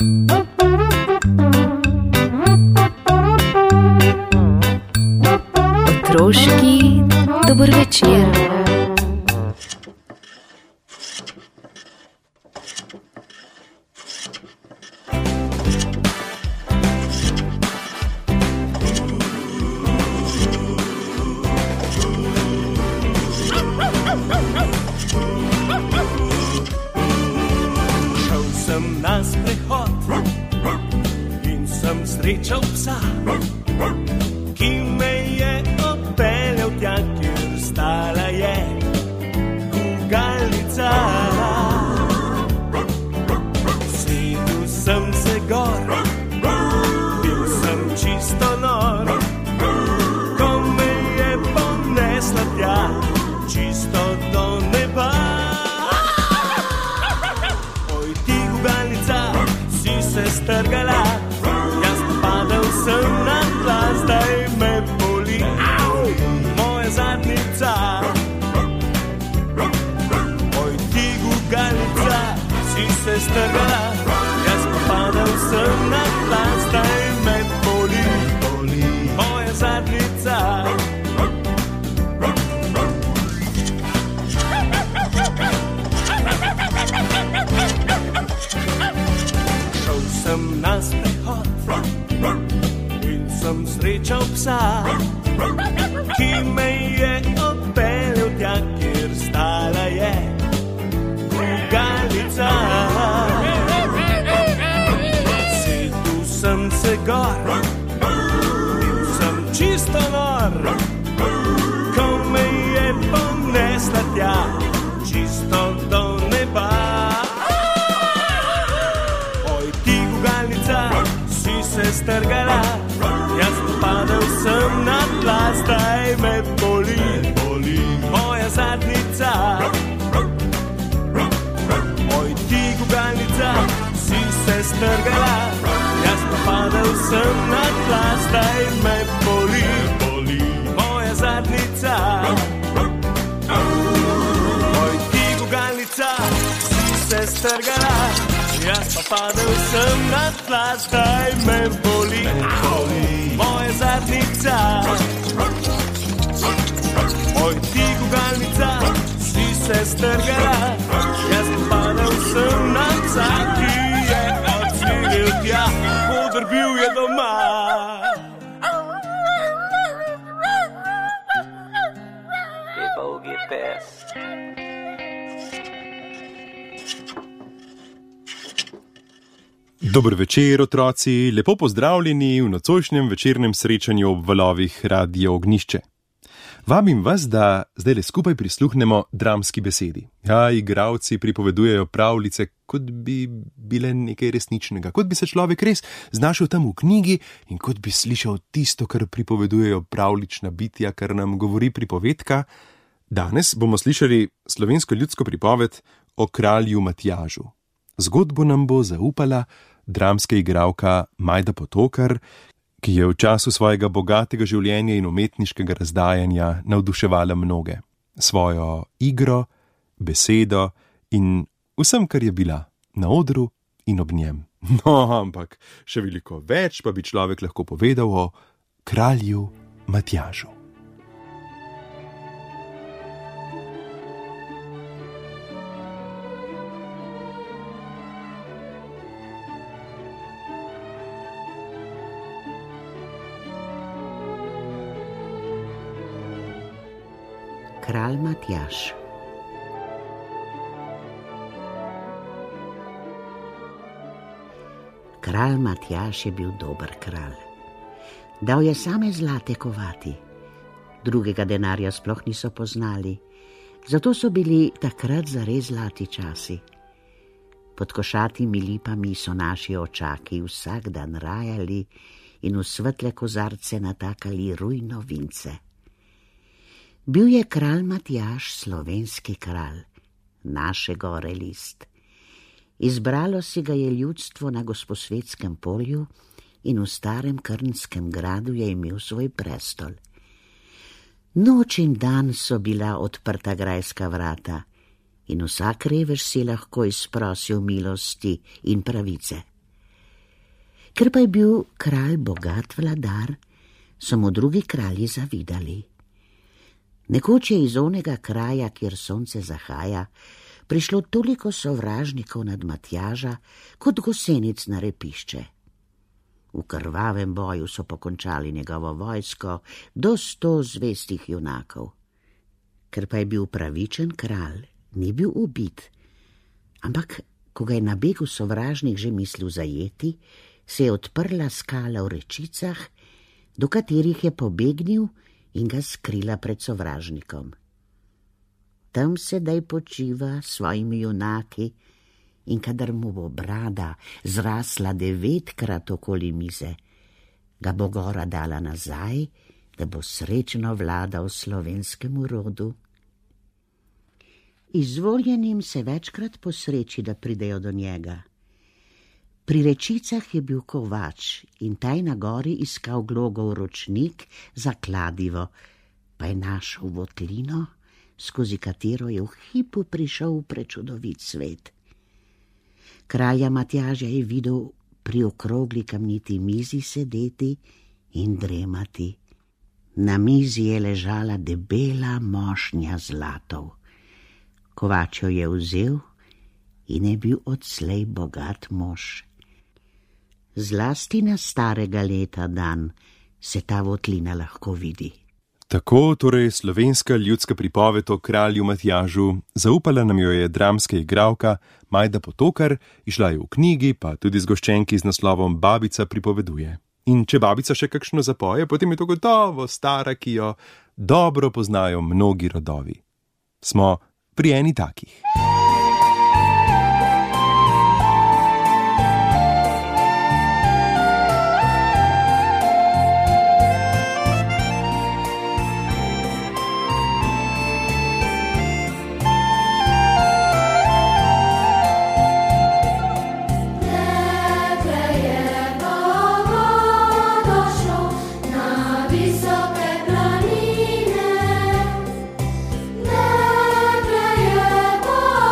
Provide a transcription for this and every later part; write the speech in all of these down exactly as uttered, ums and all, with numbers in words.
Otroški dober večer. Šel sem na sprehod in sem srečal psa, ki me je odpeljal tja, kjer stala je gugalnica. Sedel sem se gor, bil sem čisto nor, ko me je ponesla tja, čisto do neba. Oj, ti gugalnica, si se strgala, jaz pa padel sem na tla, zdaj me boli, au, moja zadnjica. Oj, ti gugalnica, si se strgala, jaz pa padel sem na tla, zdaj me boli, boli, moja zadnjica. Šel sem na sprehod in sem srečal psa, ki me je odpeljal tja, kjer stala je gugalnica. Sedel sem se gor, bil sem čisto nor, ko me je ponesla tja, čisto do neba. Oj, ti gugalnica, si se strgala, jaz pa padel sem na tla, zdaj me boli, boli, moja zadnjica. Oj, ti gugalnica, si se strgala, jaz pa padel sem na tla, zdaj me boli, boli, moja zadnjica. Oj, ti gugalnica, si se strgala, jaz pa padel sem na tla, zdaj me boli, boli, moja zadnjica. Oj, ti gugalnica, si se strgala, jaz pa padel sem na psa, ki je odsvilil tja, podrbil je doma. Te bogi pes. Dober večer, otroci, lepo pozdravljeni v nocojšnjem večernem srečanju ob valovih Radio Ognjišče. Vabim vas, da zdaj le skupaj prisluhnemo dramski besedi. Ja, igralci pripovedujejo pravljice, kot bi bile nekaj resničnega, kot bi se človek res znašel tam v knjigi in kot bi slišal tisto, kar pripovedujejo pravlična bitja, kar nam govori pripovedka. Danes bomo slišali slovensko ljudsko pripoved o kralju Matjažu. Zgodbo nam bo zaupala dramska igralka Majda Potokar, ki je v času svojega bogatega življenja in umetniškega razdajanja navduševala mnoge. Svojo igro, besedo in vsem, kar je bila na odru in ob njem. No, ampak še veliko več pa bi človek lahko povedal o kralju Matjažu. Kralj Matjaž. Kralj Matjaž je bil dober kralj. Dal je same zlate kovati. Drugega denarja sploh niso poznali, zato so bili takrat zares zlati časi. Pod košatimi lipami so naši očaki vsak dan rajali in v svetle kozarce natakali rujno vince. Bil je kralj Matjaž slovenski kralj, naše gore list. Izbralo si ga je ljudstvo na Gosposvetskem polju in v starem Krnskem gradu je imel svoj prestol. Noč in dan so bila odprta grajska vrata in vsak revež si lahko izprosil milosti in pravice. Ker pa je bil kralj bogat vladar, so mu drugi kralji zavidali. Nekoč je iz onega kraja, kjer sonce zahaja, prišlo toliko sovražnikov nad Matjaža, kot gosenic na repišče. V krvavem boju so pokončali njegovo vojsko do sto zvestih junakov. Ker pa je bil pravičen kralj, ni bil ubit, ampak ko ga je na begu sovražnik že mislil zajeti, se je odprla skala v rečicah, do katerih je pobegnil in ga skrila pred sovražnikom. Tam sedaj počiva s svojimi junaki in kadar mu bo brada zrasla devetkrat okoli mize, ga bo gora dala nazaj, da bo srečno vladal slovenskemu rodu. Izvoljenim se večkrat posreči, da pridejo do njega. Pri rečicah je bil kovač in taj na gori iskal glogov ročnik za kladivo, pa je našel votlino, skozi katero je v hipu prišel v prečudovit svet. Kralja Matjaža je videl pri okrogli kamniti mizi sedeti in dremati. Na mizi je ležala debela mošnja zlatov. Kovač jo je vzel in je bil odslej bogat mož. Zlasti na starega leta dan se ta votlina lahko vidi. Tako torej slovenska ljudska pripoved o kralju Matjažu, zaupala nam jo je dramska igralka Majda Potokar, izšla je v knjigi, pa tudi zgoščenki z naslovom Babica pripoveduje. In če babica še kakšno zapoje, potem je to gotovo stara, ki jo dobro poznajo mnogi rodovi. Smo pri eni takih. Boy!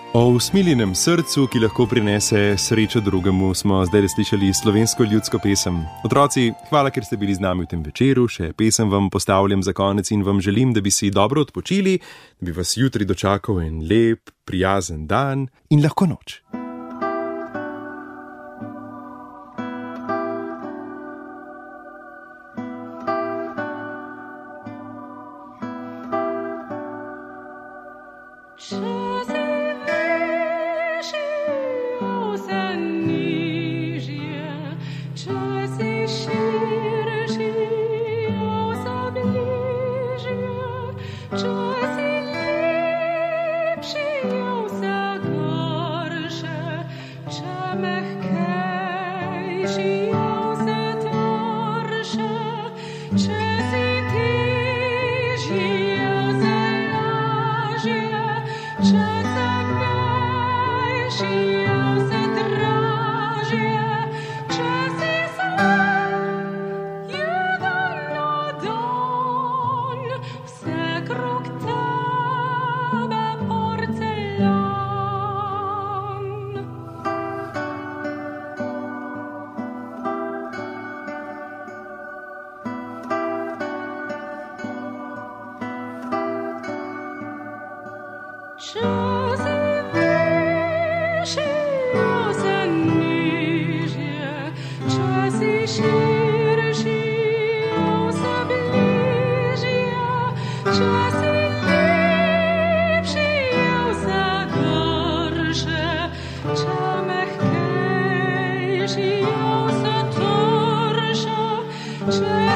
O usmiljenem srcu, ki lahko prinese srečo drugemu, smo zdaj slišali slovensko ljudsko pesem. Otroci, hvala, ker ste bili z nami v tem večeru. Še pesem vam postavljam za konec in vam želim, da bi si dobro odpočili, da bi vas jutri dočakal en lep, prijazen dan in lahko noč. Če